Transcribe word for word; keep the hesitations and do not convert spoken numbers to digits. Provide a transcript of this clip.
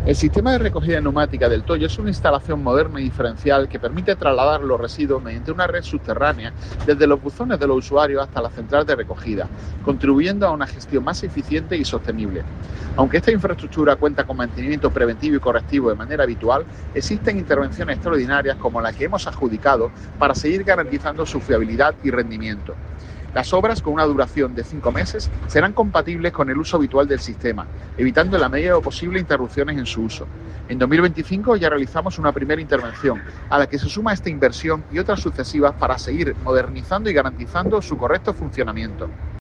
El sistema de recogida neumática del Toyo es una instalación moderna y diferencial que permite trasladar los residuos mediante una red subterránea desde los buzones de los usuarios hasta la central de recogida, contribuyendo a una gestión más eficiente y sostenible. Aunque esta infraestructura cuenta con mantenimiento preventivo y correctivo de manera habitual, existen intervenciones extraordinarias como la que hemos adjudicado para seguir garantizando su fiabilidad y rendimiento. Las obras, con una duración de cinco meses, serán compatibles con el uso habitual del sistema, evitando en la medida de lo posible interrupciones en su uso. En dos mil veinticinco ya realizamos una primera intervención, a la que se suma esta inversión y otras sucesivas para seguir modernizando y garantizando su correcto funcionamiento.